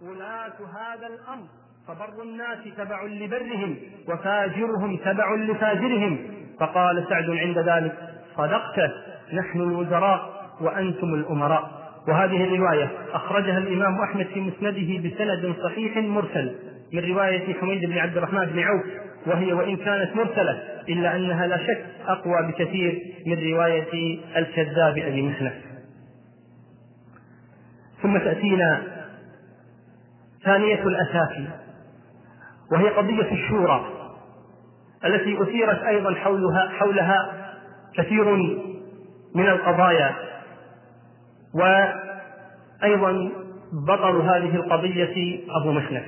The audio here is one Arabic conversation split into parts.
ولاة هذا الأمر، فبر الناس تبع لبرهم وفاجرهم تبع لفاجرهم. فقال سعد عند ذلك: صدقت، نحن الوزراء وأنتم الأمراء. وهذه الرواية أخرجها الإمام أحمد في مسنده بسند صحيح مرسل من رواية حميد بن عبد الرحمن بن عوف، وهي وإن كانت مرسلة إلا أنها لا شك أقوى بكثير من رواية الكذاب أبي محنف. ثم تأتينا ثانية الأسافي، وهي قضية الشورى التي أثيرت أيضا حولها كثير من القضايا. وأيضا بطل هذه القضية أبو محنف.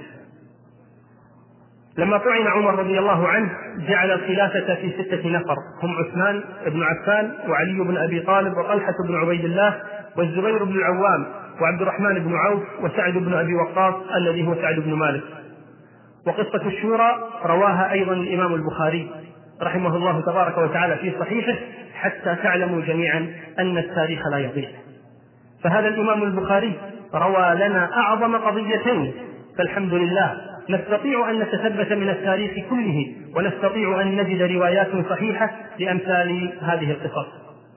لما طعن عمر رضي الله عنه جعل الخلافة في 6 نفر، هم عثمان بن عفان وعلي بن أبي طالب وطلحة بن عبيد الله والزبير بن العوام وعبد الرحمن بن عوف وسعد بن أبي وقاص الذي هو سعد بن مالك. وقصة الشورى رواها أيضا الإمام البخاري رحمه الله تبارك وتعالى في صحيحه، حتى تعلموا جميعا أن التاريخ لا يضيع. فهذا الإمام البخاري روى لنا أعظم قضيتين، فالحمد لله نستطيع أن نتثبت من التاريخ كله، ونستطيع أن نجد روايات صحيحة لأمثال هذه القصص.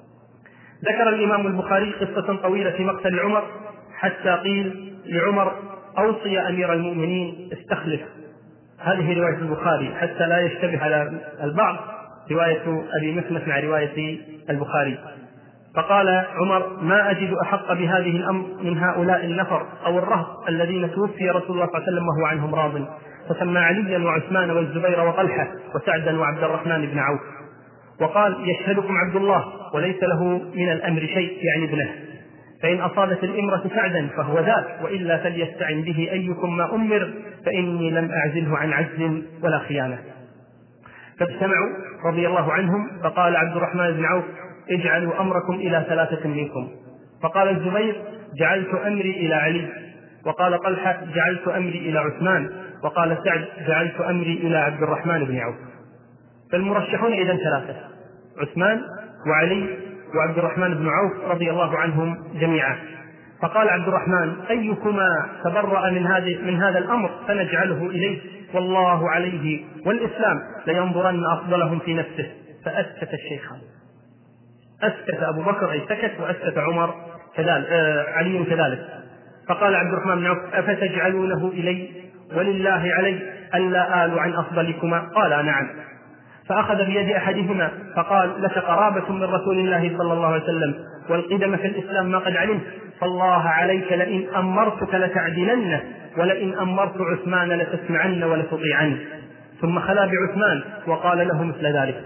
ذكر الإمام البخاري قصة طويلة في مقتل عمر، حتى قيل لعمر: أوصي أمير المؤمنين استخلف. هذه رواية البخاري حتى لا يشتبه على البعض رواية أبي محنف مع رواية البخاري. فقال عمر: ما أجد أحق بهذه الأمر من هؤلاء النفر أو الرهط الذين توفي رسول الله صلى الله عليه وسلم وهو عنهم راض. فسمى عليا وعثمان والزبير وطلحة وسعدا وعبد الرحمن بن عوف، وقال: يشهدكم عبد الله وليس له من الأمر شيء، يعني ابنه، فإن أصابت الإمرة سعدا فهو ذاك، وإلا فليستعن به أيكم ما أمر، فإني لم أعزله عن عجز ولا خيانة. فاجتمعوا رضي الله عنهم، فقال عبد الرحمن بن عوف: اجعلوا أمركم إلى 3 منكم. فقال الزبير: جعلت أمري إلى علي. وقال طلحة: جعلت أمري إلى عثمان. وقال سعد: جعلت أمري إلى عبد الرحمن بن عوف. فالمرشحون إذن 3: عثمان وعلي وعبد الرحمن بن عوف رضي الله عنهم جميعا. فقال عبد الرحمن: أيكما تبرأ من هذا الأمر فنجعله إليه، والله عليه والإسلام لينظرن أفضلهم في نفسه. فأسكت الشيخان، أسكت أبو بكر أي سكت، وأسكت عمر كذلك، علي كذلك. فقال عبد الرحمن بن عوف: أفتجعلونه إلي ولله علي ألا آل عن أفضلكما؟ قال: نعم. فأخذ بيد أحدهما فقال: لك قرابة من رسول الله صلى الله عليه وسلم والقدم في الإسلام ما قد علمت، فالله عليك لئن أمرتك لتعدلن، ولئن أمرت عثمان لتسمعن ولتطيعن. ثم خلا بعثمان وقال له مثل ذلك.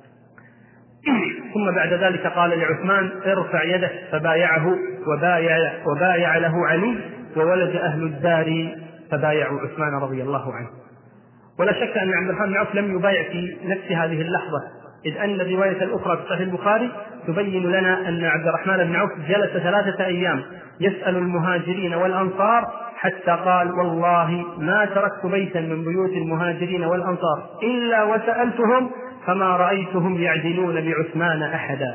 ثم بعد ذلك قال لعثمان: ارفع يدك، فبايعه وبايع له علي، وولد أهل الدار فبايعوا عثمان رضي الله عنه. ولا شك أن عبد الرحمن بن عوف لم يبايع في نفس هذه اللحظة، إذ أن الرواية الأخرى في صحيح البخاري تبين لنا أن عبد الرحمن بن عوف جلس 3 أيام يسأل المهاجرين والأنصار، حتى قال: والله ما تركت بيتا من بيوت المهاجرين والأنصار إلا وسألتهم، فما رأيتهم يعدلون بعثمان أحدا.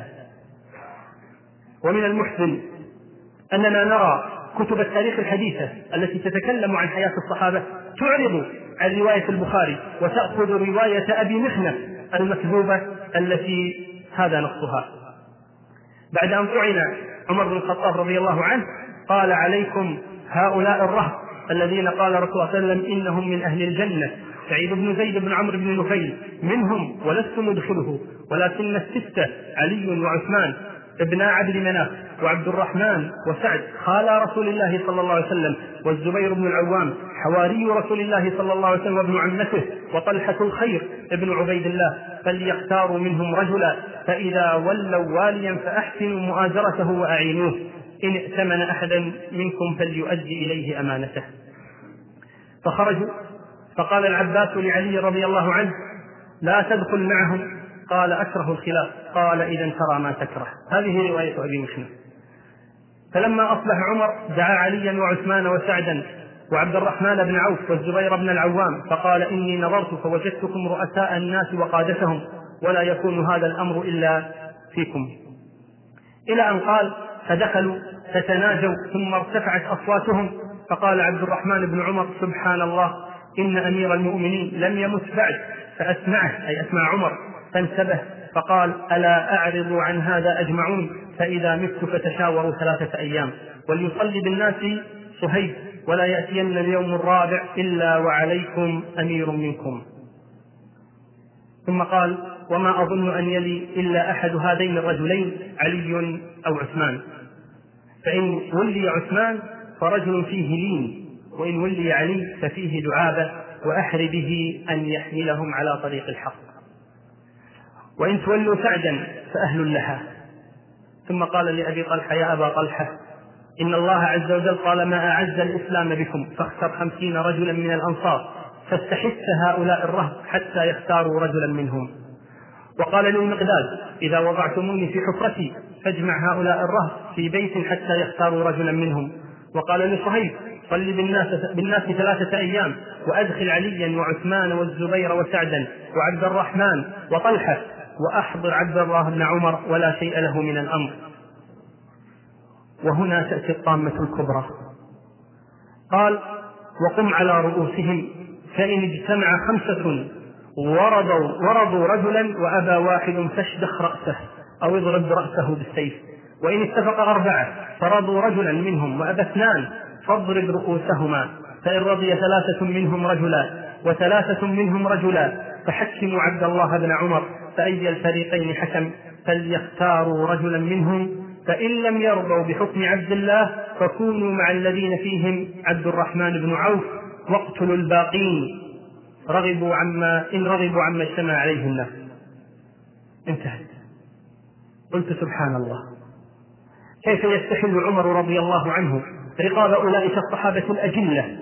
ومن المحزن أننا نرى كتب التاريخ الحديثة التي تتكلم عن حياة الصحابة تعرض عن رواية البخاري وتأخذ رواية أبي محنف المكذوبة التي هذا نصها. بعد أن طعن عمر بن الخطاب رضي الله عنه قال: عليكم هؤلاء الرهط الذين قال رسول الله صلى الله عليه وسلم إنهم من أهل الجنة، سعيد بن زيد بن عمرو بن نفيل منهم ولست مدخله، ولكن 6: علي وعثمان ابن عبد مناف وعبد الرحمن وسعد خال رسول الله صلى الله عليه وسلم، والزبير بن العوام حواري رسول الله صلى الله عليه وسلم وابن عمته، وطلحة الخير ابن عبيد الله، فليختاروا منهم رجلا، فإذا ولوا واليا فأحسنوا مؤازرته وأعينوه، إن ائتمن أحدا منكم فليؤدي إليه أمانته. فخرجوا، فقال العباس لعلي رضي الله عنه: لا تدخل معهم. قال: أكره الخلاف. قال: إذا ترى ما تكره. هذه رواية أبي محنف. فلما أصبح عمر دعا عليا وعثمان وسعدا وعبد الرحمن بن عوف والزبير بن العوام، فقال: إني نظرت فوجدتكم رؤساء الناس وقادتهم، ولا يكون هذا الأمر إلا فيكم. إلى أن قال: فدخلوا فتناجوا، ثم ارتفعت أصواتهم، فقال عبد الرحمن بن عمر: سبحان الله، إن أمير المؤمنين لم يمت بعد. فأسمعه، أي أسمع عمر، فانتبه فقال: ألا أعرض عن هذا أجمعون، فإذا مت فتشاوروا 3 أيام، وليصلي بالناس صهيب، ولا يأتين اليوم الرابع إلا وعليكم أمير منكم. ثم قال: وما أظن أن يلي إلا أحد هذين الرجلين، علي أو عثمان، فإن ولي عثمان فرجل فيه لين، وإن ولي علي ففيه دعابة، وأحر به أن يحملهم على طريق الحق، وإن تولوا سعدا فأهل لها. ثم قال لأبي طلحة: يا أبا طلحة، إن الله عز وجل طالما أعز الإسلام بكم فاختر 50 رجلا من الأنصار، فاستحث هؤلاء الرهب حتى يختاروا رجلا منهم. وقال للمقداد: إذا وضعتموني في حفرتي فاجمع هؤلاء الرهب في بيت حتى يختاروا رجلا منهم. وقال لصهيب: صل بالناس 3 أيام، وأدخل عليا وعثمان والزبير وسعدا وعبد الرحمن وطلحة، وأحضر عبد الله بن عمر ولا شيء له من الأمر. وهنا تأتي الطامة الكبرى. قال: وقم على رؤوسهم، فإن اجتمع 5 ورضوا رجلا وأبى واحد فاشدخ رأسه أو اضرب رأسه بالسيف، وإن اتفق 4 فرضوا رجلا منهم وأبى 2 فاضرب رؤوسهما، فإن رضي 3 منهم رجلا و3 منهم رجلا فحكموا عبد الله بن عمر، فأي الفريقين حكم فليختاروا رجلا منهم، فإن لم يرضوا بحكم عبد الله فكونوا مع الذين فيهم عبد الرحمن بن عوف، واقتلوا الباقين إن رغبوا عما اجتمع عليه الناس. انتهت. قلت: سبحان الله، كيف يستحل عمر رضي الله عنه رقاب أولئك الصحابة الأجلة،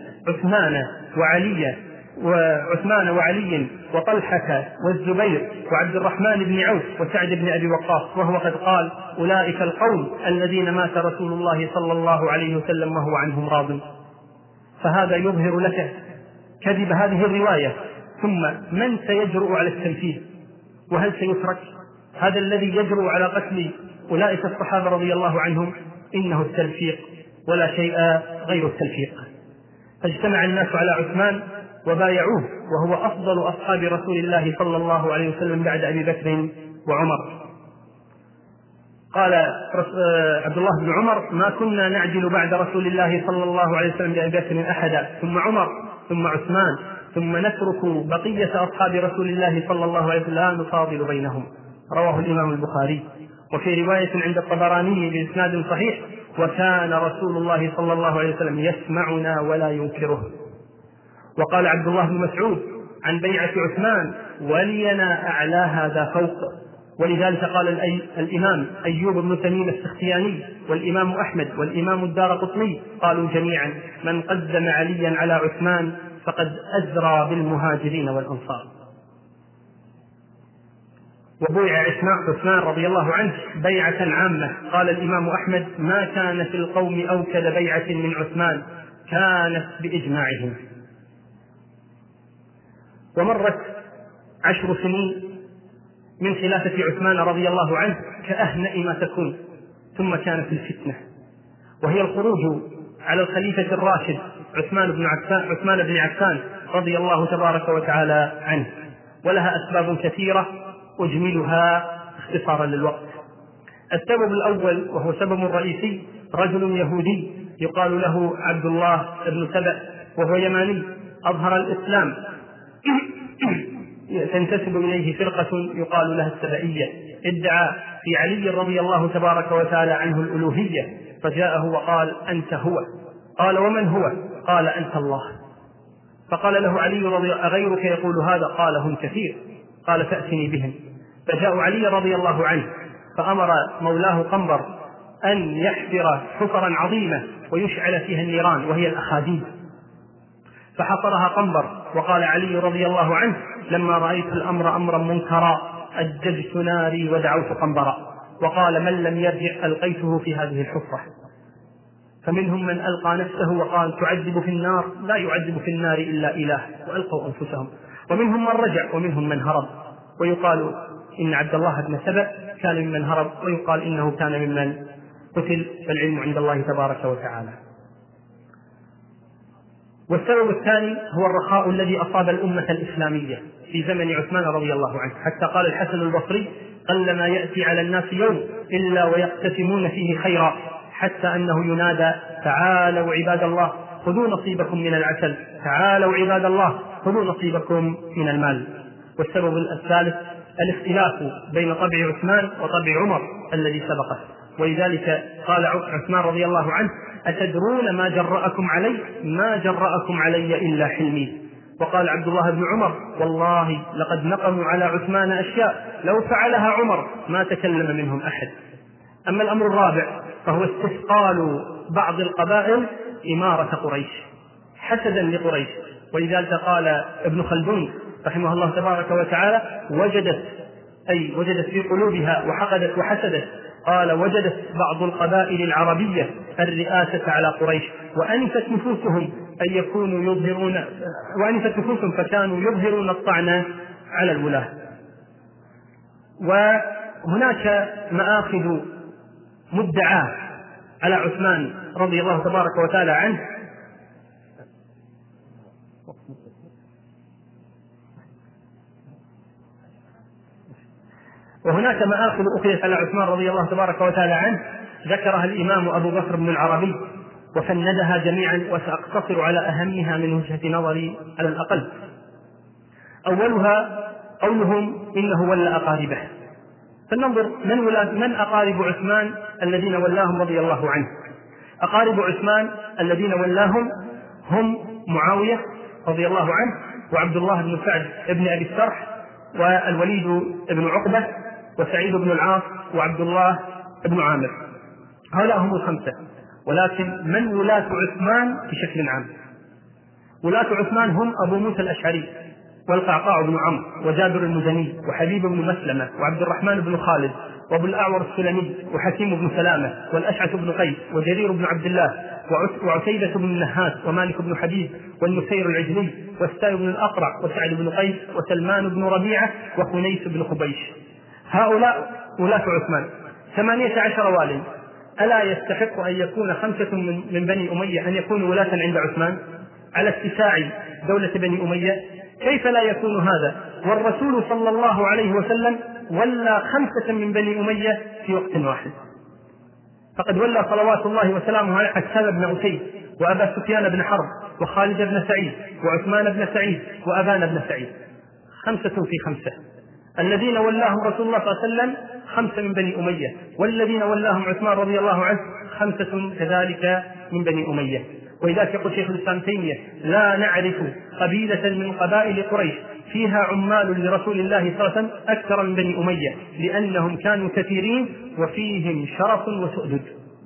عثمان وعلي وطلحة والزبير وعبد الرحمن بن عوف وسعد بن أبي وقاص، وهو قد قال: أولئك القوم الذين مات رسول الله صلى الله عليه وسلم وهو عنهم راض. فهذا يظهر لك كذب هذه الرواية. ثم من سيجرؤ على التنفيذ؟ وهل سيترك هذا الذي يجرؤ على قتل أولئك الصحابة رضي الله عنهم؟ إنه التلفيق ولا شيء غير التلفيق. فاجتمع الناس على عثمان وبايعوه، وهو أفضل أصحاب رسول الله صلى الله عليه وسلم بعد أبي بكر وعمر. قال عبد الله بن عمر: ما كنا نعجل بعد رسول الله صلى الله عليه وسلم بأبي بكر أحدا، ثم عمر، ثم عثمان، ثم نترك بقية أصحاب رسول الله صلى الله عليه وسلم لا نفاضل بينهم. رواه الإمام البخاري. وفي رواية عند الطبراني بإسناد صحيح: وكان رسول الله صلى الله عليه وسلم يسمعنا ولا ينكره. وقال عبد الله بن مسعود عن بيعة عثمان: ولينا أعلاها ذا فوق. ولذلك قال الإمام أيوب بن تميم السختياني والإمام أحمد والإمام الدارقطني قالوا جميعا: من قدم عليا على عثمان فقد أزرى بالمهاجرين والأنصار. وبويع عثمان رضي الله عنه بيعة عامة. قال الإمام أحمد: ما كان في القوم أوكد بيعة من عثمان، كانت بإجماعهم. ومرت 10 سنين من خلافة عثمان رضي الله عنه كأهنأ ما تكون، ثم كانت الفتنة، وهي الخروج على الخليفة الراشد عثمان بن عفان رضي الله تبارك وتعالى عنه، ولها أسباب كثيرة أجملها اختصارا للوقت. السبب الأول وهو سبب رئيسي: رجل يهودي يقال له عبد الله بن سبأ، وهو يماني، أظهر الإسلام، تنتسب إليه فرقة يقال لها السبائية، ادعى في علي رضي الله تبارك وتعالى عنه الألوهية، فجاءه وقال: أنت هو. قال: ومن هو؟ قال: أنت الله. فقال له علي أغيرك يقول هذا؟ قال: هم كثير. قال: فأتني بهم. فجاء علي رضي الله عنه فأمر مولاه قنبر أن يحفر حفرا عظيمة ويشعل فيها النيران، وهي الأخاديد، فحفرها قنبر. وقال علي رضي الله عنه: لما رأيت الأمر أمرا منكرا أججت ناري ودعوت قنبرا. وقال: من لم يرجع ألقيته في هذه الحفرة. فمنهم من ألقى نفسه وقال: تعذب في النار، لا يعذب في النار إلا إله، وألقوا أنفسهم. ومنهم من رجع ومنهم من هرب، ويقال إن عبد الله بن سبأ كان ممن هرب، ويقال إنه كان ممن قتل، فالعلم عند الله تبارك وتعالى. والسبب الثاني هو الرخاء الذي أصاب الأمة الإسلامية في زمن عثمان رضي الله عنه، حتى قال الحسن البصري: قلما يأتي على الناس يوم إلا ويقتسمون فيه خيرا، حتى أنه ينادى: تعالوا عباد الله خذوا نصيبكم من العسل، تعالوا عباد الله خذوا نصيبكم من المال. والسبب الثالث الاختلاف بين طبع عثمان وطبع عمر الذي سبقه، ولذلك قال عثمان رضي الله عنه: أتدرون ما جرأكم علي؟ ما جرأكم علي إلا حلمي. وقال عبد الله بن عمر: والله لقد نقموا على عثمان أشياء لو فعلها عمر ما تكلم منهم أحد. أما الأمر الرابع فهو استثقال بعض القبائل إمارة قريش حسدا لقريش، ولذلك قال ابن خلدون رحمه الله تبارك وتعالى: وجدت في قلوبها وحقدت وحسدت. قال: وجدت بعض القبائل العربية الرئاسة على قريش، وأنفت نفوسهم فكانوا يظهرون الطعن على الولاة. وهناك مآخذ مدعاة على عثمان رضي الله تبارك وتعالى عنه، وهناك مآخذ أخذت على عثمان رضي الله تبارك وتعالى عنه ذكرها الإمام أبو بكر بن العربي وفندها جميعا، وسأقتصر على أهمها من وجهة نظري على الأقل. أولها قولهم إنه ولى أقاربه. فلننظر من أقارب عثمان الذين ولاهم رضي الله عنه. أقارب عثمان الذين ولاهم هم معاوية رضي الله عنه، وعبد الله بن سعد بن أبي السرح، والوليد بن عقبة، وسعيد بن العاص، وعبد الله بن عامر. هؤلاء هم الخمسة. ولكن من ولاة عثمان بشكل عام؟ ولاة عثمان هم أبو موسى الأشعري، والقعقاع بن عمرو، وجابر المزني، وحبيب بن مسلمة، وعبد الرحمن بن خالد، وابو الأعور السلمي، وحكيم بن سلامة، والأشعث بن قيس، وجرير بن عبد الله، وعتيبة بن النهاس، ومالك بن حبيب، والنسير العجلي، والسائب بن الأقرع، وسعد بن قيس، وسلمان بن ربيعة، وخنيس بن خبيش. هؤلاء ولاة عثمان 18 والي. ألا يستحق أن يكون 5 من بني أمية أن يكونوا ولاة عند عثمان على اتساع دولة بني أمية؟ كيف لا يكون هذا والرسول صلى الله عليه وسلم ولى 5 من بني أمية في وقت واحد؟ فقد ولى صلوات الله وسلامه عليه حسان بن أسيد، وأبا سفيان بن حرب، وخالد بن سعيد، وعثمان بن سعيد، وأبان بن سعيد. 5 في 5. الذين ولاهم رسول الله صلى الله عليه وسلم 5 من بني أمية، والذين ولاهم عثمان رضي الله عنه 5 كذلك من بني أمية. ولذلك يقول شيخ الإسلام تيمية: لا نعرف قبيلة من قبائل قريش فيها عمال لرسول الله صلى الله عليه وسلم أكثر من بني أمية، لأنهم كانوا كثيرين وفيهم شرف وسؤدد.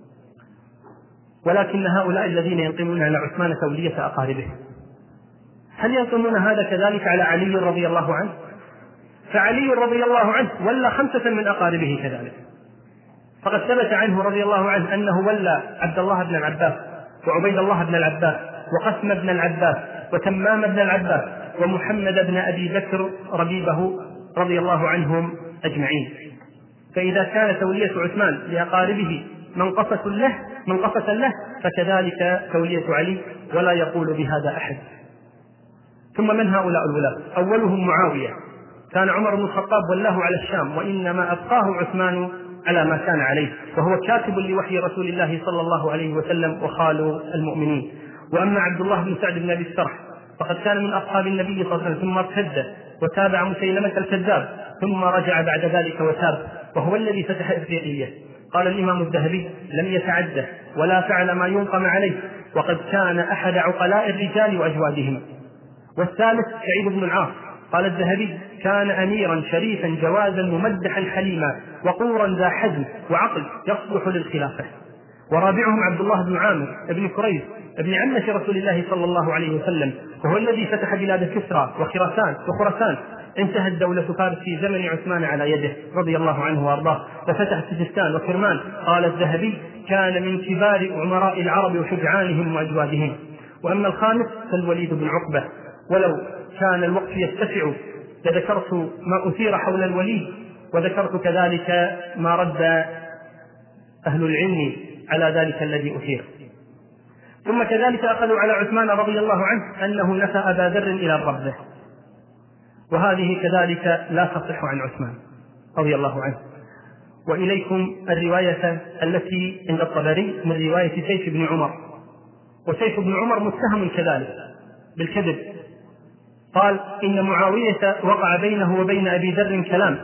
ولكن هؤلاء الذين ينقمون على عثمان تولية أقاربه، هل ينقمون هذا كذلك على علي رضي الله عنه؟ فعلي رضي الله عنه ولى 5 من أقاربه كذلك. فقد ثبت عنه رضي الله عنه أنه ولى عبد الله بن العباس، وعبيد الله بن العباس، وقسم بن العباس، وتمام بن العباس، ومحمد بن أبي بكر ربيبه رضي الله عنهم أجمعين. فإذا كان تولية عثمان لأقاربه منقصة له فكذلك تولية علي، ولا يقول بهذا أحد. ثم من هؤلاء الولاة؟ أولهم معاوية. كان عمر بن الخطاب ولاه على الشام، وإنما أبقاه عثمان على ما كان عليه، وهو كاتب لوحي رسول الله صلى الله عليه وسلم وخال المؤمنين. وأما عبد الله بن سعد بن أبي السرح فقد كان من أصحاب النبي صلى الله عليه وسلم، ثم ارتد وتابع مسيلمة الكذاب، ثم رجع بعد ذلك وتاب، وهو الذي فتح إفريقية. قال الإمام الذهبي: لم يتعده ولا فعل ما ينقم عليه، وقد كان أحد عقلاء الرجال وأجوادهم. والثالث سعيد بن العاص. قال الذهبي: كان أميرا شريفا جوازا ممدحا حليما، وقورا ذا حزم وعقل يصلح للخلافة. ورابعهم عبد الله بن عامر بن كريز ابن عمة رسول الله صلى الله عليه وسلم، وهو الذي فتح بلاد كسرى وخراسان. انتهت دولة فارس في زمن عثمان على يده رضي الله عنه وارضاه، وفتح سجستان وكرمان. قال الذهبي: كان من كبار عمراء العرب وشجعانهم وأجوادهم. وأما الخامس فالوليد بن عقبة. ولو كان الوقت يتسع لذكرت ما أثير حول الوليد، وذكرت كذلك ما رد أهل العلم على ذلك الذي أثير. ثم كذلك أخذوا على عثمان رضي الله عنه أنه نفى أبا ذر إلى الربذة، وهذه كذلك لا تصح عن عثمان رضي الله عنه. وإليكم الرواية التي عند الطبري من رواية سيف بن عمر، وسيف بن عمر متهم كذلك بالكذب، قال إن معاوية وقع بينه وبين أبي ذر كلام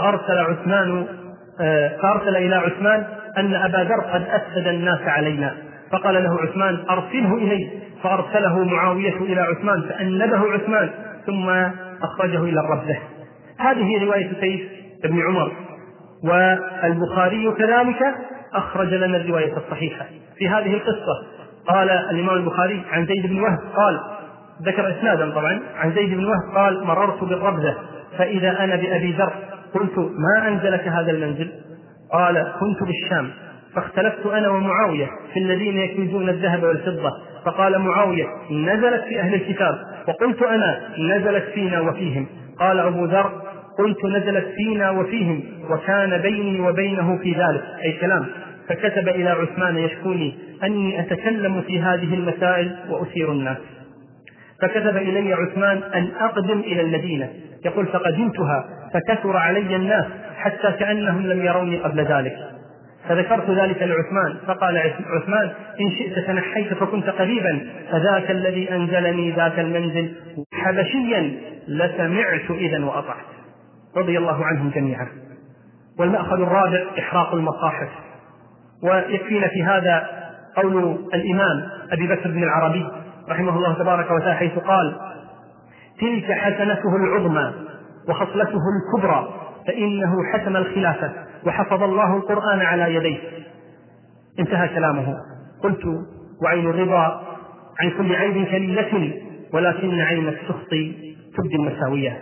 فأرسل إلى عثمان أن أبا ذر قد أفسد الناس علينا، فقال له عثمان أرسله إليه، فأرسله معاوية إلى عثمان فأنبه عثمان ثم أخرجه إلى الربذة. هذه رواية سيف بن عمر. والبخاري كذلك أخرج لنا الرواية الصحيحة في هذه القصة. قال الإمام البخاري عن زيد بن وهب قال، ذكر إسنادا طبعا، عن زيد بن وهب قال مررت بالربذة فإذا أنا بأبي ذر قلت ما أنزلك هذا المنزل؟ قال كنت بالشام فاختلفت أنا ومعاوية في الذين يكنزون الذهب والفضة، فقال معاوية نزلت في أهل الكتاب، وقلت أنا نزلت فينا وفيهم. قال أبو ذر قلت نزلت فينا وفيهم وكان بيني وبينه في ذلك أي كلام، فكتب إلى عثمان يشكوني أني أتكلم في هذه المسائل وأثير الناس، فكتب إلي عثمان أن أقدم إلى المدينة، يقول فقدمتها فكثر علي الناس حتى كأنهم لم يروني قبل ذلك، فذكرت ذلك لعثمان فقال عثمان إن شئت تنحيت فكنت قريبا، فذاك الذي أنزلني ذاك المنزل حبشيا لسمعت إذن وأطعت، رضي الله عنهم جميعا. والمأخذ الرابع إحراق المصاحف. ويكفينا في هذا قول الإمام أبي بكر بن العربي رحمه الله تبارك وتعالى حيث قال تلك حسنته العظمى وخصلته الكبرى فإنه حسم الخلافة وحفظ الله القرآن على يديه. انتهى كلامه. قلت وعين الرضا عن كل عيب كليلة ولكن عين السخط تبدي المساوية.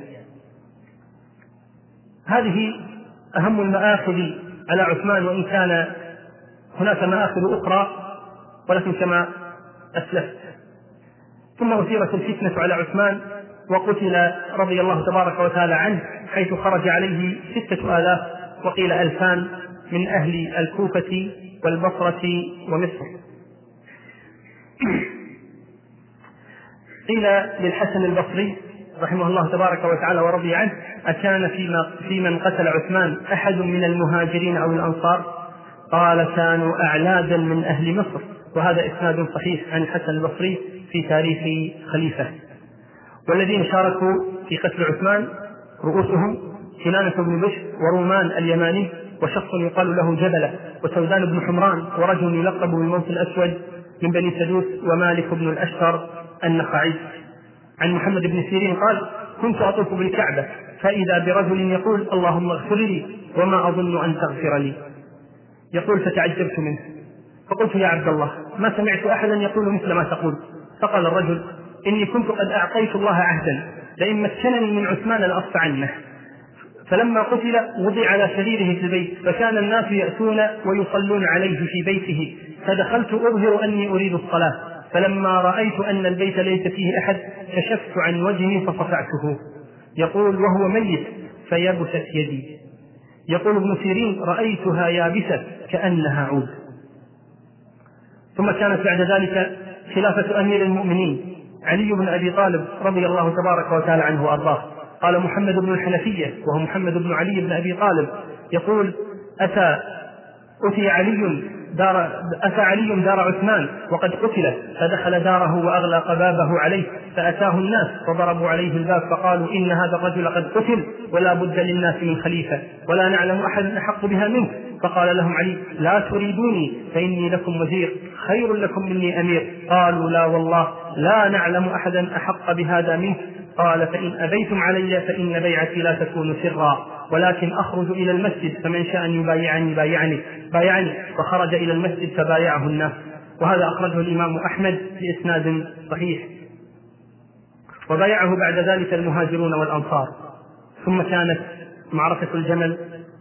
هذه أهم المآخذ على عثمان، وإن كان هناك مآخذ أخرى ولكن كما أسلفت. ثم أثيرت الفتنة على عثمان وقتل رضي الله تبارك وتعالى عنه، حيث خرج عليه 6000 وقيل 2000 من أهل الكوفة والبصرة ومصر. قيل للحسن البصري رحمه الله تبارك وتعالى ورضي عنه أكان في من قتل عثمان أحد من المهاجرين أو الأنصار؟ قال كانوا أعلادا من أهل مصر، وهذا إسناد صحيح عن الحسن البصري في تاريخ خليفة. والذين شاركوا في قتل عثمان رؤوسهم كنانة بن بشر ورومان اليماني وشخص يقال له جبلة وسودان بن حمران ورجل يلقب بالموت الأسود من بني سدوس ومالك بن الأشتر النخعي. عن محمد بن سيرين قال كنت أطوف بالكعبة فإذا برجل يقول اللهم اغفر لي وما أظن أن تغفر لي، يقول فتعجبت منه فقلت يا عبد الله ما سمعت أحدا يقول مثل ما تقول. فقال الرجل إني كنت قد أعطيت الله عهدا لئن مكنني من عثمان لأصف عنه. فلما قتل وضع على سريره في البيت فكان الناس يأتون ويصلون عليه في بيته، فدخلت أظهر أني أريد الصلاة، فلما رأيت أن البيت ليس فيه أحد كشفت عن وجهي فصفعته. يقول وهو ميت فيبست يدي. يقول ابن سيرين رأيتها يابسة كأنها عود. ثم كانت بعد ذلك خلافة أمير المؤمنين علي بن أبي طالب رضي الله تبارك وتعالى عنه وأرضاه. قال محمد بن الحنفية وهو محمد بن علي بن أبي طالب يقول أتى علي دار عثمان وقد قتل، فدخل داره وأغلق بابه عليه، فأتاه الناس فضربوا عليه الباب فقالوا إن هذا الرجل قد قتل ولا بد للناس من خليفة ولا نعلم أحد أحق بها منه. فقال لهم علي لا تريدوني فإني لكم وزير خير لكم مني أمير. قالوا لا والله لا نعلم أحدا أحق بهذا منه. قال فإن أبيتم علي فإن بيعتي لا تكون سرا ولكن أخرج إلى المسجد فمن شاء أن يبايعني بايعني. فخرج إلى المسجد فبايعه الناس. وهذا أخرجه الإمام أحمد بإسناد صحيح. وبايعه بعد ذلك المهاجرون والأنصار. ثم كانت معركة الجمل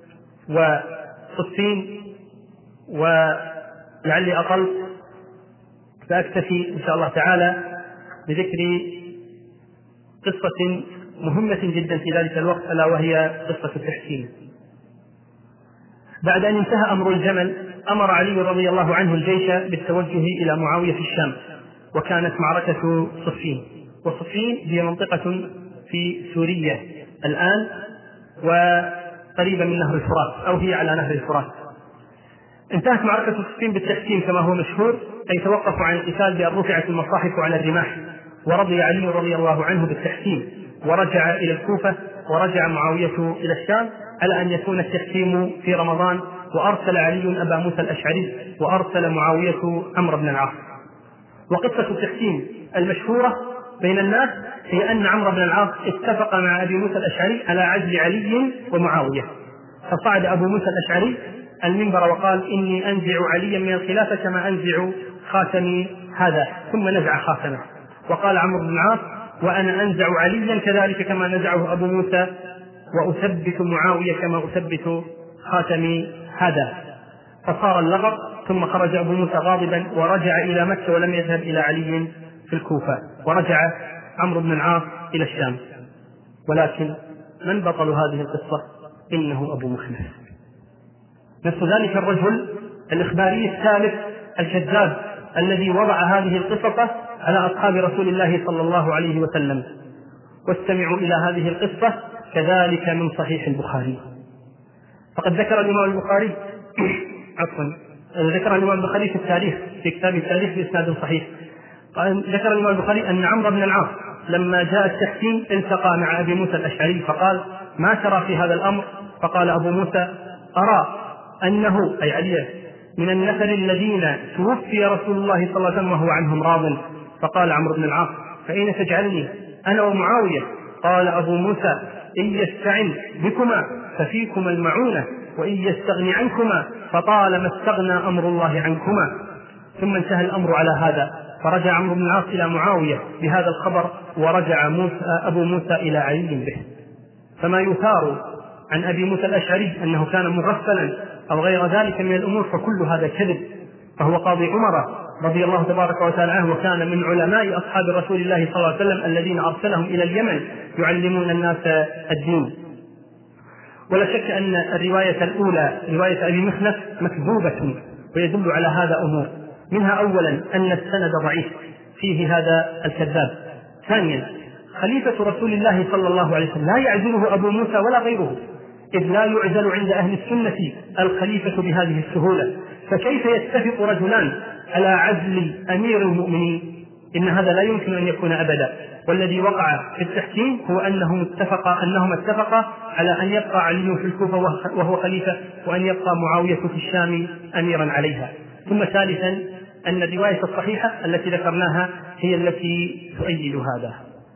وصفين، ولعلي أقل فأكتفي إن شاء الله تعالى بذكر قصة مهمة جدا في ذلك الوقت ألا وهي قصة التحكيم. بعد أن انتهى أمر الجمل أمر علي رضي الله عنه الجيش بالتوجه إلى معاوية في الشام، وكانت معركة صفين، وصفين هي منطقة في سوريا الآن وقريبة من نهر الفرات، أو هي على نهر الفرات. انتهت معركة صفين بالتحكيم كما هو مشهور، أي توقفوا عن القتال بأن رفعت المصاحف على الرماح، ورضي علي رضي الله عنه بالتحكيم، ورجع إلى الكوفة، ورجع معاوية إلى الشام على أن يكون التحكيم في رمضان، وأرسل علي أبا موسى الأشعري، وأرسل معاوية عمرو بن العاص. وقصة التحكيم المشهورة بين الناس هي أن عمرو بن العاص اتفق مع أبي موسى الأشعري على عزل علي ومعاوية، فصعد أبو موسى الأشعري المنبر وقال: إني أنزع عليا من الخلافة كما أنزع خاتمي هذا، ثم نزع خاتمه. وقال عمرو بن العاص: وأنا أنزع عليا كذلك كما نزعه أبو موسى، وأثبت معاوية كما أثبت خاتمي هذا. فصار اللغط، ثم خرج أبو موسى غاضبا ورجع إلى مكة ولم يذهب إلى علي في الكوفة، ورجع عمرو بن العاص إلى الشام. ولكن من بطل هذه القصة؟ إنه أبو مخنث، نفس ذلك الرجل الإخباري الثالث الكذاب الذي وضع هذه القصة على أصحاب رسول الله صلى الله عليه وسلم. واستمعوا إلى هذه القصة كذلك من صحيح البخاري. فقد ذكر الإمام البخاري ذكر الإمام البخاري في التاريخ، في كتاب التاريخ بإسناد صحيح، ذكر الإمام البخاري أن عمرو بن العاص لما جاء التحكيم التقى مع أبي موسى الأشعري فقال: ما ترى في هذا الأمر؟ فقال أبو موسى: أرى أنه أي علي من النفر الذين توفي رسول الله صلى الله عليه وسلم وهو عنهم راض. فقال عمرو بن العاص: فأين تجعلني أنا ومعاوية؟ قال أبو موسى: إن يستعن بكما ففيكما المعونة، وإن يستغني عنكما فطالما استغنى أمر الله عنكما. ثم انتهى الأمر على هذا، فرجع عمرو بن العاص إلى معاوية بهذا الخبر، ورجع أبو موسى إلى علي به. فما يثار عن أبي موسى الأشعري أنه كان مغفلا أو غير ذلك من الأمور فكل هذا كذب. فهو قاضي عمر رضي الله تبارك وتعالى عنه، وكان من علماء أصحاب رسول الله صلى الله عليه وسلم الذين أرسلهم إلى اليمن يعلمون الناس الدين. ولا شك أن الرواية الأولى رواية أبي مخنث مكذوبة، ويدل على هذا أمور: منها أولا أن السند ضعيف فيه هذا الكذاب. ثانيا خليفة رسول الله صلى الله عليه وسلم لا يعزله أبو موسى ولا غيره، إذ لا يعزل عند أهل السنة الخليفة بهذه السهولة، فكيف يتفق رجلان على عزل أمير المؤمنين؟ إن هذا لا يمكن أن يكون أبدا. والذي وقع في التحكيم هو أنهم اتفقا على أن يبقى علي في الكوفة وهو خليفة، وأن يبقى معاوية في الشام أميرا عليها. ثم ثالثا أن الرواية الصحيحة التي ذكرناها هي التي تؤيد هذا.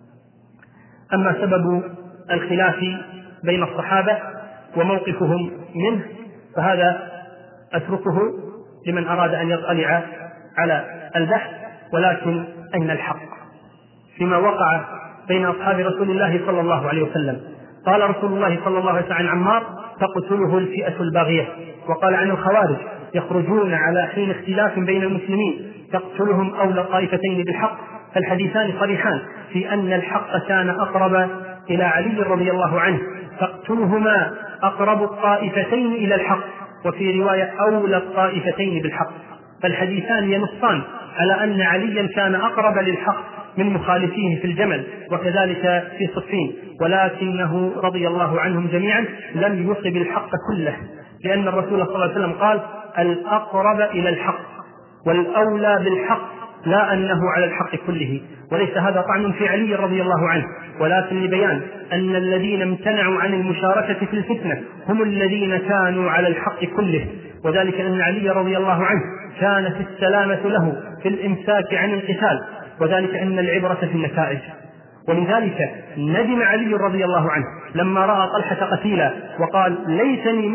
أما سبب الخلاف بين الصحابة وموقفهم منه فهذا أتركه لمن أراد أن يطلع على البحث. ولكن أين الحق فيما وقع بين أصحاب رسول الله صلى الله عليه وسلم؟ قال رسول الله صلى الله عليه وسلم عن عمار: تقتله الفئة الباغية. وقال عن الخوارج: يخرجون على حين اختلاف بين المسلمين تقتلهم أولى الطائفتين بالحق. فالحديثان صريحان في أن الحق كان أقرب إلى علي رضي الله عنه، تقتلهما أقرب الطائفتين إلى الحق، وفي رواية أولى الطائفتين بالحق. فالحديثان ينصان على أن عليا كان أقرب للحق من مخالفيه في الجمل، وكذلك في صفين، ولكنه رضي الله عنهم جميعا لم يصب الحق كله، لأن الرسول صلى الله عليه وسلم قال: الأقرب إلى الحق والأولى بالحق، لا أنه على الحق كله. وليس هذا طعن في علي رضي الله عنه، ولكن لبيان أن الذين امتنعوا عن المشاركة في الفتنة هم الذين كانوا على الحق كله، وذلك أن علي رضي الله عنه كانت السلامة له في الإمساك عن القتال، وذلك أن العبرة في النتائج. ولذلك ندم علي رضي الله عنه لما رأى طلحة قتيلا وقال: ليتني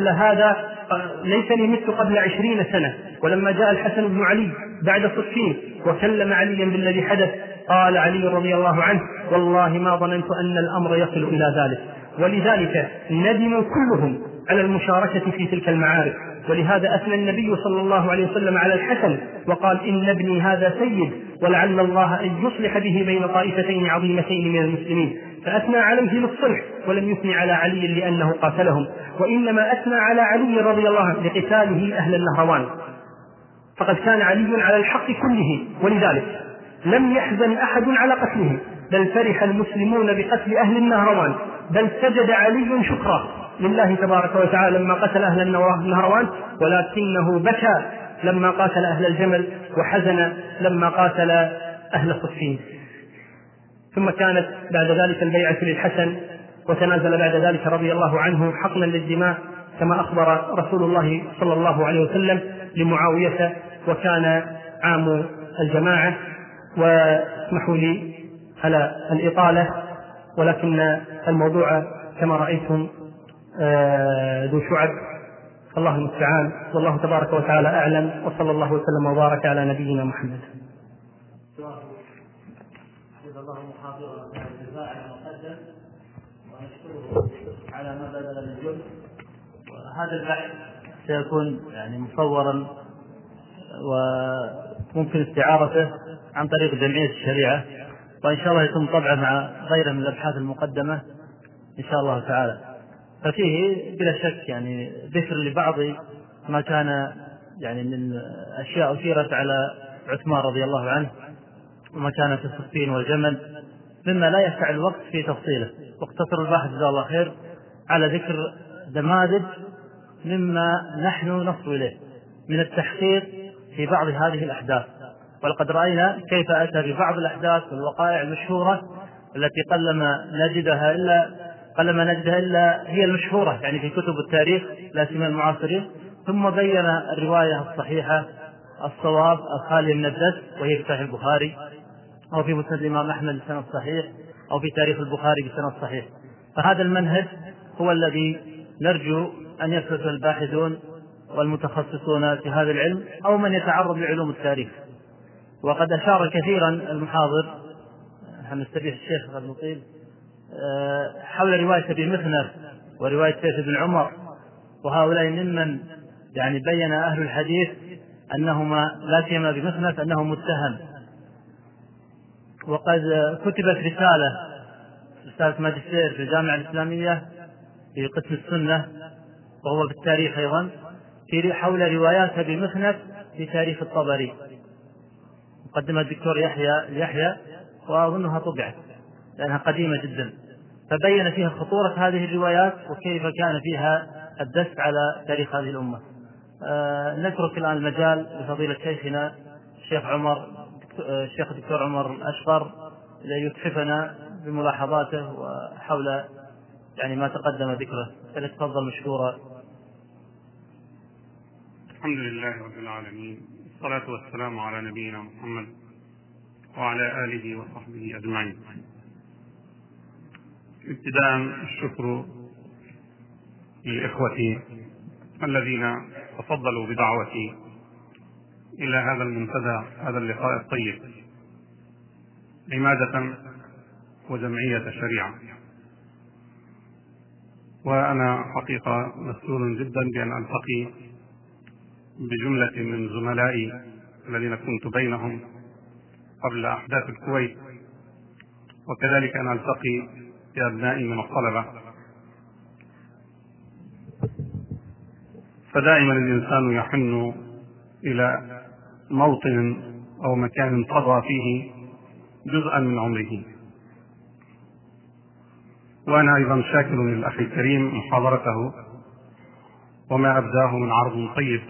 مت قبل 20 سنة. ولما جاء الحسن بن علي بعد صفين وكلم عليا بالذي حدث قال علي رضي الله عنه: والله ما ظننت أن الأمر يصل إلى ذلك. ولذلك ندموا كلهم على المشاركة في تلك المعارك. ولهذا أثنى النبي صلى الله عليه وسلم على الحسن وقال: إن ابني هذا سيد، ولعل الله أن يصلح به بين طائفتين عظيمتين من المسلمين. فأثنى عليه للصلح ولم يثني على علي لأنه قاتلهم، وإنما أثنى على علي رضي الله عنه لقتاله أهل النهروان، فقد كان علي على الحق كله، ولذلك لم يحزن أحد على قتله، بل فرح المسلمون بقتل أهل النهروان، بل سجد علي شكرا لله تبارك وتعالى لما قتل أهل النهروان، ولكنه بكى لما قاتل أهل الجمل، وحزن لما قاتل أهل صفين. ثم كانت بعد ذلك البيعة للحسن، وتنازل بعد ذلك رضي الله عنه حقنا للدماء كما أخبر رسول الله صلى الله عليه وسلم لمعاوية، وكان عام الجماعة. واسمحوا لي على الإطالة، ولكن الموضوع كما رأيتم ذو شعب، الله المستعان، والله تبارك وتعالى أعلم، وصلى الله وسلم وبارك على نبينا محمد. الله محافظا على الدفاع المقدم، ونشكره على ما بذل من جهد. وهذا البحث سيكون مصورا وممكن استعارته عن طريق جمعية الشريعة، وإن شاء الله يتم طبعه مع غيره من الأبحاث المقدمة إن شاء الله تعالى. ففيه بلا شك ذكر لبعض ما كان من أشياء أثيرت على عثمان رضي الله عنه، وما كان في الصفين والجمل، مما لا يسع الوقت في تفصيله، واقتصر الباحث جزاه الله خير على ذكر نماذج مما نحن نصل إليه من التحقيق في بعض هذه الأحداث. ولقد رأينا كيف أتى ببعض الأحداث والوقائع المشهورة التي قلما نجدها إلا هي المشهورة في كتب التاريخ لا سيما المعاصرين، ثم بين الرواية الصحيحة الصواب الخالي من الدس، وهي في صحيح البخاري أو في مسند الإمام أحمد بسند صحيح أو في تاريخ البخاري بسند صحيح. فهذا المنهج هو الذي نرجو أن يسلك الباحثون والمتخصصون في هذا العلم أو من يتعرض لعلوم التاريخ. وقد أشار كثيرا المحاضر نستبيح الشيخ قد نطيل حول رواية أبي مخنف ورواية سيف بن عمر، وهؤلاء ممن بين أهل الحديث أنهما لا سيما بمخنف أنه متهم. وقد كتبت رسالة ماجستير في الجامعة الإسلامية في قسم السنة، وهو في التاريخ أيضا، في حول روايات أبي مخنف في تاريخ الطبري، مقدمة الدكتور يحيى، وأظنها طبعت لأنها قديمة جدا، فبين فيها خطورة هذه الروايات وكيف كان فيها الدس على تاريخ هذه الأمة. نترك الآن المجال لفضيلة شيخنا الشيخ الدكتور عمر الأشقر ليتحفنا بملاحظاته وحول ما تقدم ذكره، فليتفضل مشكورا. الحمد لله رب العالمين، والصلاة والسلام على نبينا محمد وعلى آله وصحبه أجمعين. ابتداء الشكر لإخوتي الذين تفضلوا بدعوتي إلى هذا المنتدى، هذا اللقاء الطيب، عمادة وجمعية الشريعة. وأنا حقيقة مسرور جدا بأن ألتقي بجملة من زملائي الذين كنت بينهم قبل أحداث الكويت، وكذلك أن ألتقي بأبنائي من الطلبة. فدائما الإنسان يحن إلى موطن أو مكان قضى فيه جزءا من عمره. وأنا أيضا شاكر للأخ الكريم محاضرته وما أبداه من عرض طيب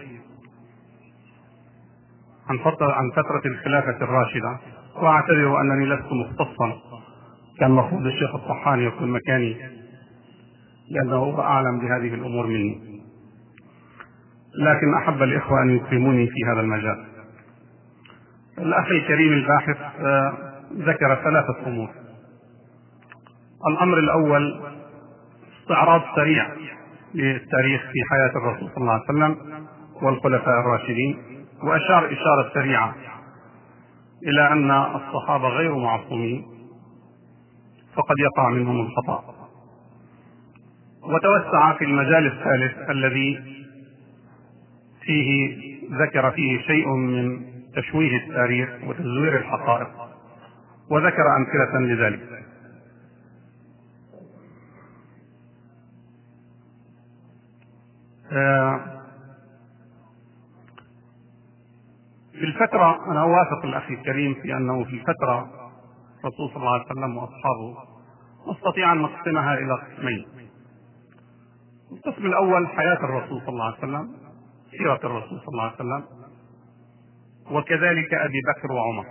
عن فترة الخلافة الراشدة، وأعتبر أنني لست مختصا، كان المفروض الشيخ الطحاني يكون مكاني لأنه هو أعلم بهذه الأمور مني، لكن أحب الإخوة أن يكرموني في هذا المجال. الأخ الكريم الباحث ذكر 3 أمور. الأمر الأول استعراض سريع للتاريخ في حياة الرسول صلى الله عليه وسلم والخلفاء الراشدين، وأشار إشارة سريعة إلى أن الصحابة غير معصومين، فقد يقع منهم الخطأ. وتوسع في المجال الثالث الذي فيه ذكر فيه شيء من تشويه التاريخ وتزوير الحقائق، وذكر أمثلة لذلك. في الفترة، أنا أوافق الأخي الكريم في أنه في الفترة الرسول صلى الله عليه وسلم وأصحابه نستطيع أن نقسمها إلى قسمين. القسم الأول حياة الرسول صلى الله عليه وسلم، سيرة الرسول صلى الله عليه وسلم، وكذلك أبي بكر وعمر.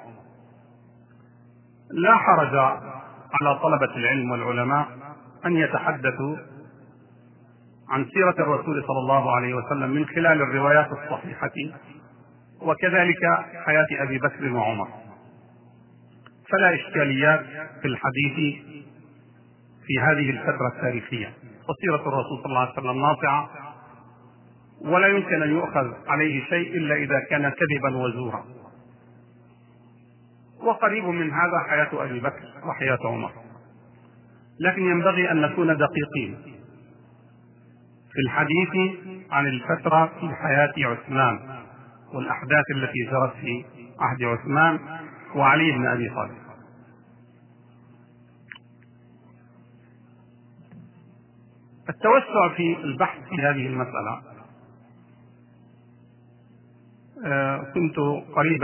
لا حرج على طلبة العلم والعلماء أن يتحدثوا عن سيرة الرسول صلى الله عليه وسلم من خلال الروايات الصحيحة، وكذلك حياة أبي بكر وعمر، فلا إشكاليات في الحديث في هذه الفترة التاريخية. وسيرة الرسول صلى الله عليه وسلم ناصعة، ولا يمكن أن يؤخذ عليه شيء إلا إذا كان كذبا وزورا. وقريب من هذا حياة أبي بكر وحياة عمر، لكن ينبغي أن نكون دقيقين في الحديث عن الفترة في حياة عثمان والأحداث التي جرت في عهد عثمان وعلي بن أبي طالب. التوسع في البحث في هذه المسألة، كنت قريبا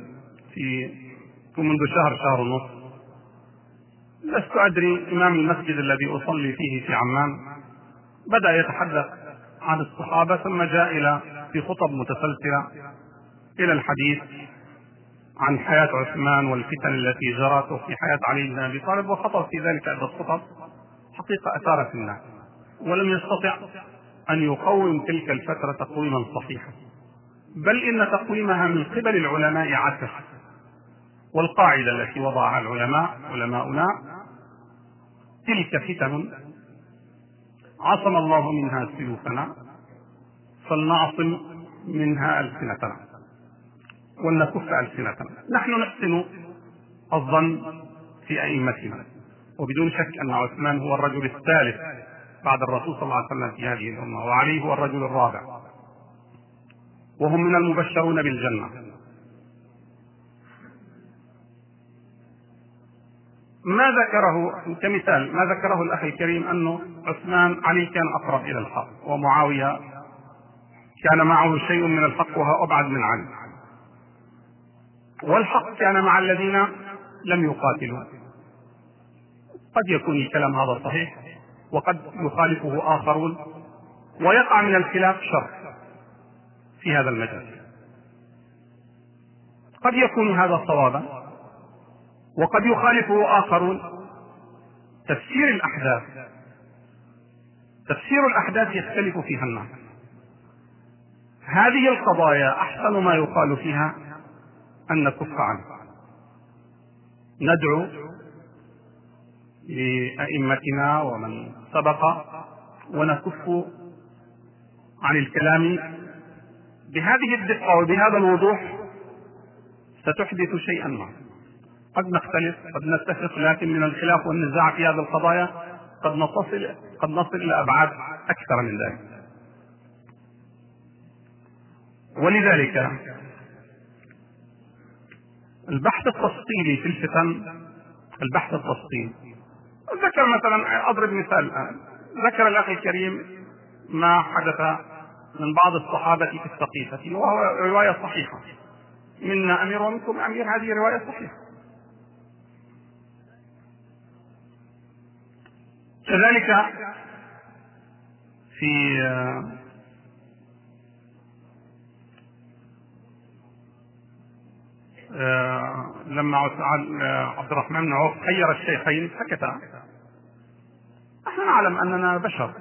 منذ شهر ونصف، لست أدري، إمام المسجد الذي أصلي فيه في عمان بدأ يتحدث عن الصحابة، ثم جاء في خطب متسلسلة إلى الحديث عن حياة عثمان والفتن التي جرت وفي حياة علي بن أبي طالب، وخطب في ذلك عدة خطب حقيقة أثارت الناس، ولم يستطع أن يقوم تلك الفترة تقويما صحيحا، بل إن تقويمها من قبل العلماء عسر. والقاعدة التي وضعها علماؤنا: تلك فتن عصم الله منها سيوفنا فلنعصم منها ألسنتنا ولنكف ألسنتنا. نحن نحسن الظن في أئمتنا، وبدون شك أن عثمان هو الرجل الثالث بعد الرسول صلى الله عليه وسلم في هذه الأمة، وعلي هو الرجل الرابع، وهم من المبشرون بالجنة. ما ذكره كمثال، ما ذكره الأخ الكريم أنه علي كان أقرب إلى الحق، ومعاوية كان معه شيء من الحق وهو أبعد من علي، والحق كان مع الذين لم يقاتلوا. قد يكون الكلام هذا صحيح، وقد يخالفه آخرون، ويقع من الخلاف شر في هذا المجال. قد يكون هذا صوابا وقد يخالفه آخرون. تفسير الأحداث يختلف فيها الناس. هذه القضايا أحسن ما يقال فيها أن نكف عنها، ندعو لأئمتنا ومن سبق ونكف عن الكلام بهذه الدقة وبهذا الوضوح. ستحدث شيئا ما، قد نختلف قد نتفق، لكن من الخلاف والنزاع في هذه القضايا قد نصل إلى أبعاد أكثر من ذلك. ولذلك البحث التفصيلي في الفتن، البحث التفصيلي، ذكر مثلا، أضرب مثال الآن، ذكر الأخ الكريم ما حدث من بعض الصحابة في السقيفة، وهو رواية صحيحة: منا أمير ومنكم أمير. هذه رواية صحيحة. كذلك في لما عبد الرحمن بن عوف خير الشيخين سكت. نحن نعلم أننا بشر،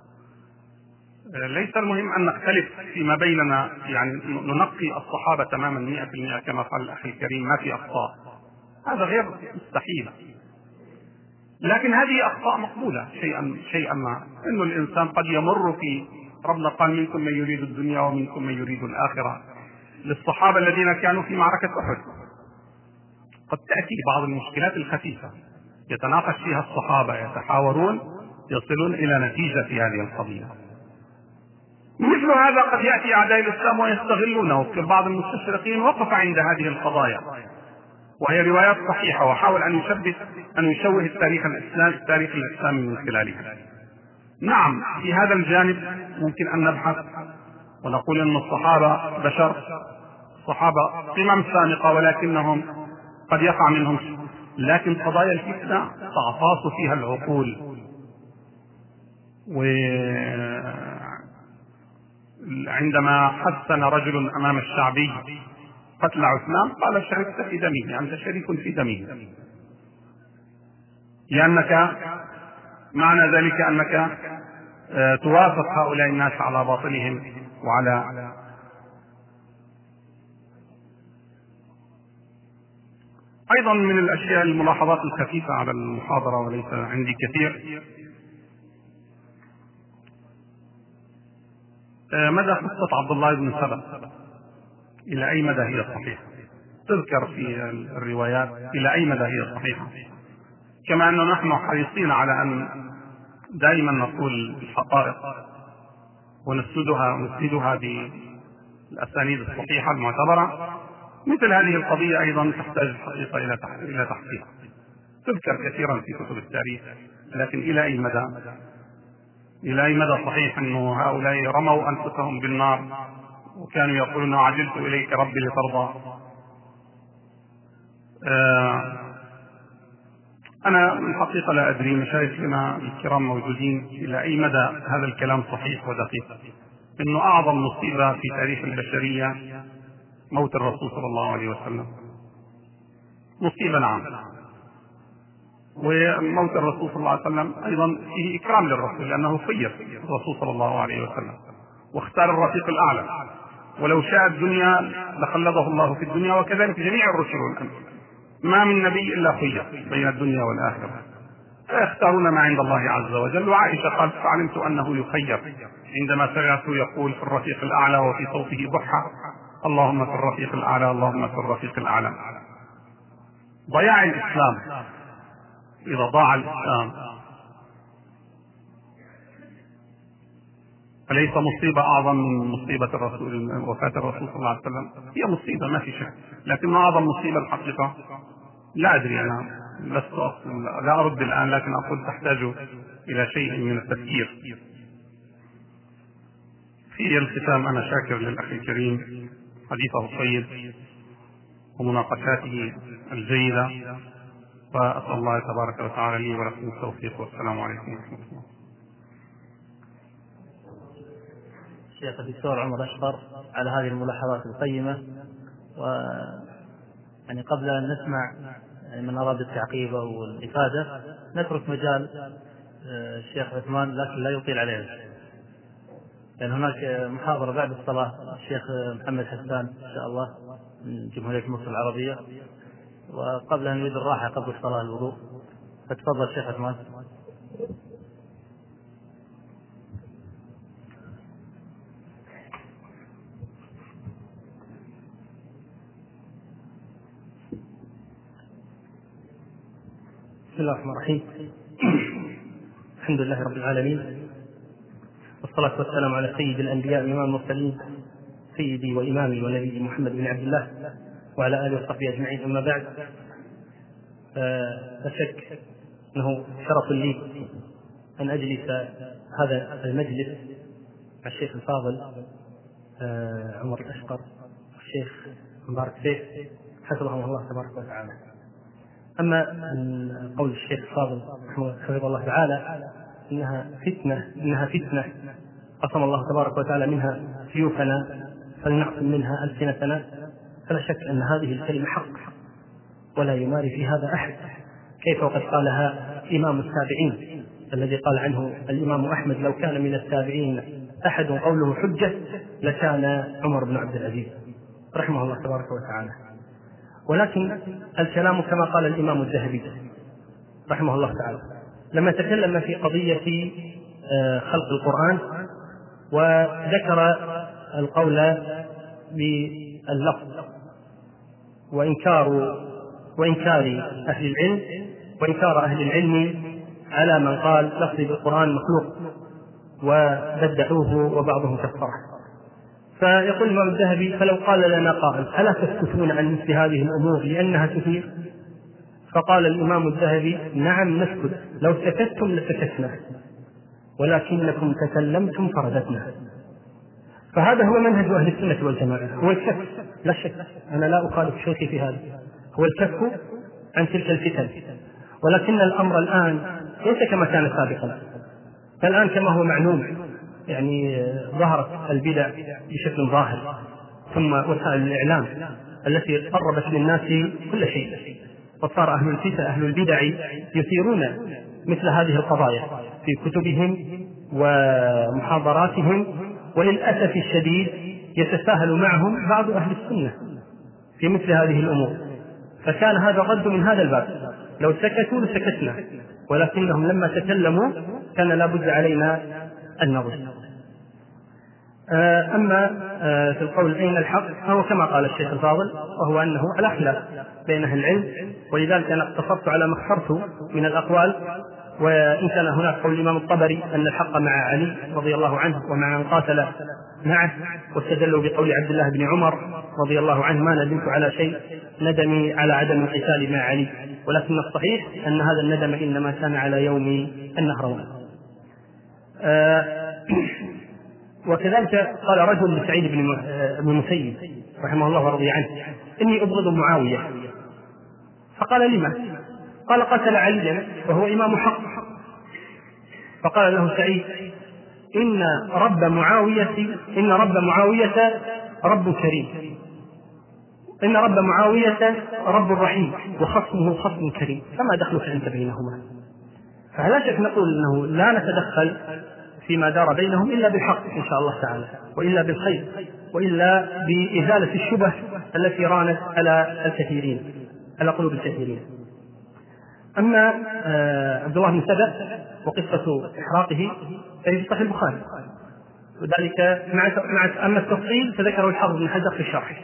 ليس المهم أن نختلف فيما بيننا، يعني ننقي الصحابة تماما 100% كما قال الأخ الكريم، ما في أخطاء، هذا غير مستحيل. لكن هذه أخطاء مقبولة شيئا ما، إنه الإنسان قد يمر في، ربنا قال: منكم من يريد الدنيا ومنكم من يريد الآخرة. للصحابة الذين كانوا في معركة أحد قد تأتي بعض المشكلات الخفيفة يتناقش فيها الصحابة، يتحاورون، يصلون إلى نتيجة في هذه القضية. مثل هذا قد يأتي أعداء الإسلام ويستغلونه. في بعض المستشرقين وقف عند هذه القضايا وهي روايات صحيحة، وحاول أن يشوه التاريخ الإسلامي من خلالها. نعم، في هذا الجانب ممكن أن نبحث ونقول أن الصحابة بشر، الصحابة قمم سامقة ولكنهم قد يقع منهم شيء، لكن قضايا الفتنة تعطاس فيها العقول. وعندما حسن رجل أمام الشعبي قتل عثمان قال شركت في دمه، أنت شريك في دمه، لأنك معنى ذلك أنك توافق هؤلاء الناس على باطلهم وعلى أيضا من الأشياء الملاحظات الخفيفة على المحاضرة وليس عندي كثير، مدى قصة عبد الله بن سبأ، إلى أي مدى هي صحيحة؟ تذكر في الروايات إلى أي مدى هي صحيحة، كما أنه نحن حريصين على أن دائما نقول الحقائق ونسندها بالأسانيد الصحيحة المعتبرة. مثل هذه القضية أيضا تحتاج الحقيقة إلى تحقيق، تذكر كثيرا في كتب التاريخ، لكن إلى أي مدى صحيح أنه هؤلاء رموا أنفسهم بالنار وكانوا يقولون عجلت إليك ربي لترضى. أنا الحقيقة لا أدري، مشايخنا الكرام موجودين، إلى أي مدى هذا الكلام صحيح ودقيق، إنه أعظم مصيبة في تاريخ البشرية موت الرسول صلى الله عليه وسلم، مصيبة نعم، وموت الرسول صلى الله عليه وسلم أيضا فيه إكرام للرسول، لأنه خير الرسول صلى الله عليه وسلم واختار الرفيق الأعلى، ولو شاء الدنيا لخلده الله في الدنيا، وكذلك جميع الرسل والأنبياء، ما من نبي إلا خير بين الدنيا والآخرة، فيختارون ما عند الله عز وجل. وعائشة قالت فعلمت أنه يخير عندما سمعته يقول في الرفيق الأعلى وفي صوته ضحى اللهم في الرفيق الأعلى اللهم في الرفيق الأعلى. ضياع الإسلام، إذا ضاع الإسلام فليس مصيبة أعظم من مصيبة الرسول، وفاة الرسول صلى الله عليه وسلم هي مصيبة ما في شك، لكن أعظم مصيبة الحقيقة لا أدري، أنا لا أرد الآن، لكن أقول تحتاج إلى شيء من التفكير. في الختام أنا شاكر للأخ الكريم حديثه الطيب ومناقشاته الجيدة، وأسأل الله تبارك وتعالى لي ولكم التوفيق، والسلام عليكم ورحمة الله. الشيخ الدكتور عمر أشقر على هذه الملاحظات القيمة. يعني قبل أن نسمع من أراد التعقيب أو الإفادة نترك مجال الشيخ عثمان، لكن لا يطيل علينا، لأن هناك محاضرة بعد الصلاة الشيخ محمد حسان إن شاء الله من جمهورية مصر العربية، وقبل أن نريد الراحة قبل الصلاة الوضوء، فتفضل الشيخ عثمان. بسم الله الرحمن الرحيم. الحمد لله رب العالمين، والصلاة والسلام على سيد الأنبياء وإمام المرسلين سيدي وإمامي ونبي محمد بن عبد الله وعلى آله وصحبه أجمعين. أما بعد، لا شك أنه شرف لي أن أجلس هذا المجلس مع الشيخ الفاضل عمر الأشقر والشيخ مبارك سيف حفظهم الله تبارك وتعالى. أما قول الشيخ الفاضل حفظه الله تعالى إنها فتنة قسم الله تبارك وتعالى منها سيوفنا فلنعصم منها ألسنتنا، فلا شك أن هذه الكلمة حق ولا يماري في هذا أحد، كيف وقد قالها إمام التابعين الذي قال عنه الإمام أحمد لو كان من التابعين أحد قوله حجة لكان عمر بن عبد العزيز رحمه الله تبارك وتعالى. ولكن الكلام كما قال الإمام الذهبي رحمه الله تعالى لما تكلم في قضية خلق القرآن وذكر القول باللفظ وإنكار أهل العلم على من قال لفظ بالقرآن مخلوق وبدعوه وبعضهم كفره. فيقول الإمام الذهبي فلو قال لنا قائل ألا تسكتون عن مثل هذه الأمور لأنها تثير؟ فقال الإمام الذهبي نعم نسكت، لو سكتتم لسكتنا، ولكنكم تكلمتم فرددنا. فهذا هو منهج أهل السنة والجماعة، هو الكف، لا شك، أنا لا أخالف شيخي في هذا، هو الكف عن تلك الفتن. ولكن الأمر الآن ليس كما كان سابقا، فالآن كما هو معلوم يعني ظهرت البدع بشكل ظاهر، ثم وسائل الإعلام التي قربت للناس كل شيء، وصار أهل الفتن أهل البدع يثيرون مثل هذه القضايا في كتبهم ومحاضراتهم، وللأسف الشديد يتساهل معهم بعض أهل السنة في مثل هذه الأمور. فكان هذا الرد من هذا الباب، لو سكتوا لسكتنا، ولكنهم لما تكلموا كان لا بد علينا أن نرد. أما في القول أين الحق فهو كما قال الشيخ الفاضل، وهو أنه على خلاف بين أهل العلم، ولذلك أنا اقتصرت على ما اخترت من الأقوال. وإن كان هناك قول الإمام الطبري أن الحق مع علي رضي الله عنه ومع من قاتل معه، واستدلوا بقول عبد الله بن عمر رضي الله عنه ما ندمت على شيء ندمي على عدم القتال مع علي، ولكن الصحيح أن هذا الندم إنما كان على يوم النهروان. وكذلك قال رجل لسعيد بن المسيب رحمه الله ورضي عنه: إني أبغض معاوية. فقال: لما؟ قال: قتل عليا وهو إمام حق. فقال له سعيد: إن رب معاوية رب كريم، إن رب معاوية رب رحيم، وخصمه خصم كريم، فما دخلك أنت بينهما؟ فلا شك نقول أنه لا نتدخل فيما دار بينهم إلا بالحق إن شاء الله تعالى، وإلا بالخير، وإلا بإزالة الشبه التي رانت على الكثيرين، على قلوب الكثيرين. أما عبد الله بن سبأ وقصة إحراقه فهي في صحيح البخاري، وذلك مع أما التفصيل فذكره الحافظ بن حجر في الشرح.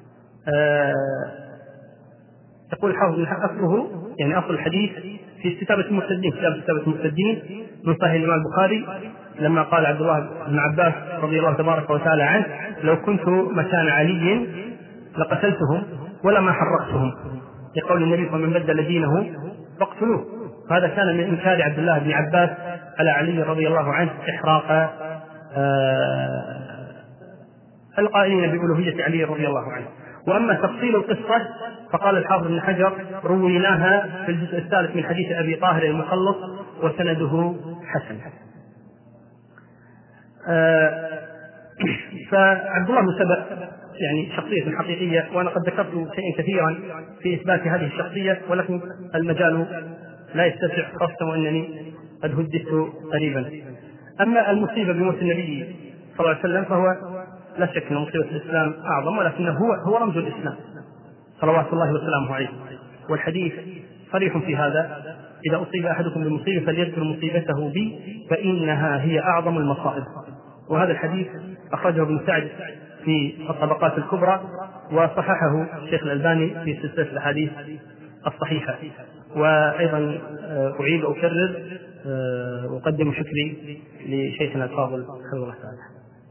يقول الحافظ بن حجر أصله يعني أصل الحديث في كتاب المرتدين، كتاب كتابة المرتدين من صحيح الإمام البخاري، لما قال عبد الله بن عباس رضي الله تبارك وتعالى عنه: لو كنت مكان علي لقتلتهم ولما حرقتهم، يقول النبي: فمن بدل دينه فاقتلوه. هذا كان من إنكار عبد الله بن عباس على علي رضي الله عنه إحراق القائلين بألوهية علي رضي الله عنه. وأما تفصيل القصة فقال الحافظ بن حجر: رويناها في الجزء الثالث من حديث أبي طاهر المخلص وسنده حسن. فعبد الله بن سبأ يعني شخصية حقيقية، وأنا قد ذكرت شيئا كثيرا في إثبات هذه الشخصية، ولكن المجال لا يستسع، خاصة وأنني قد هددت قريبا. أما المصيبة بموت النبي صلى الله عليه وسلم فهو لا شك أن مصيبة الإسلام أعظم، ولكنه هو رمز الإسلام صلوات الله وسلامه عليه، والحديث صريح في هذا: إذا أصيب أحدكم بمصيبة فليذكر مصيبته بي فإنها هي أعظم المصائب. وهذا الحديث أخرجه ابن سعد في الطبقات الكبرى، وصححه الشيخ الألباني في سلسلة الأحاديث الصحيحة. وأيضا أعيد أكرر أقدم شكري لشيخنا الفاضل حفظه الله تعالى.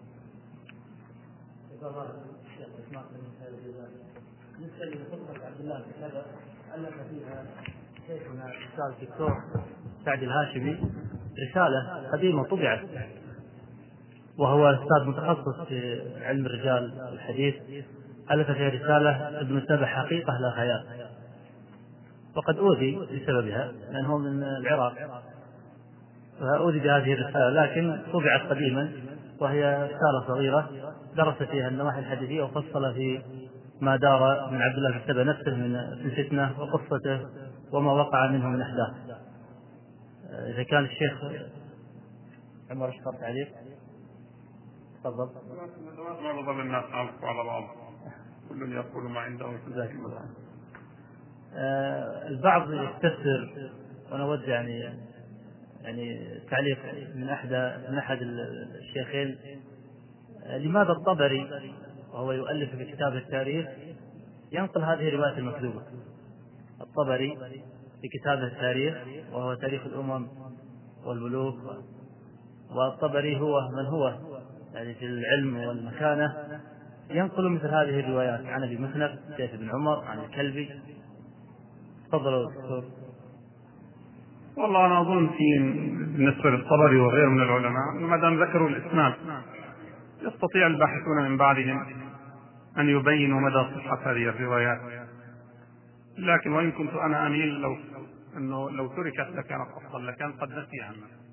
ألف فيها شيخنا الأستاذ الدكتور سعد الهاشمي رسالة قديمة طبعت، وهو أستاذ متخصص في علم الرجال والحديث، ألف فيها رسالة: ابن سبأ حقيقة لا خيال. وقد أوذي بسببها لأنه من العراق، فأوذي بهذه الرسالة، لكن طبعت قديما وهي رسالة صغيرة درس فيها النواحي الحديثية، وفصل في ما دار من عبد الله بن سبأ نفسه من الفتنة وقصته وما وقع منه من أحداث. إذا كان الشيخ عمر اشترط تعليق تفضل. معظم الناس على بعض، كل يقول ما عنده. البعض يستفسر، وأنا أود يعني تعليق من أحد الشيخين: لماذا الطبري وهو يؤلف في كتاب التاريخ ينقل هذه الروايات المكذوبة؟ الطبري في كتابه التاريخ وهو تاريخ الأمم والملوك، والطبري هو من هو يعني في العلم والمكانة، ينقل مثل هذه الروايات عن أبي مسنف، سيف بن عمر، عن الكلبي. تفضلوا دكتور. والله أنا أظن بالنسبة للطبري وغيره من العلماء ما دام ذكروا الإسناد يستطيع الباحثون من بعدهم أن يبينوا مدى صحة هذه الروايات. لكن وإن كنت أنا أميل لو تركت لكانت أفضل، لكان قد نسيها الناس.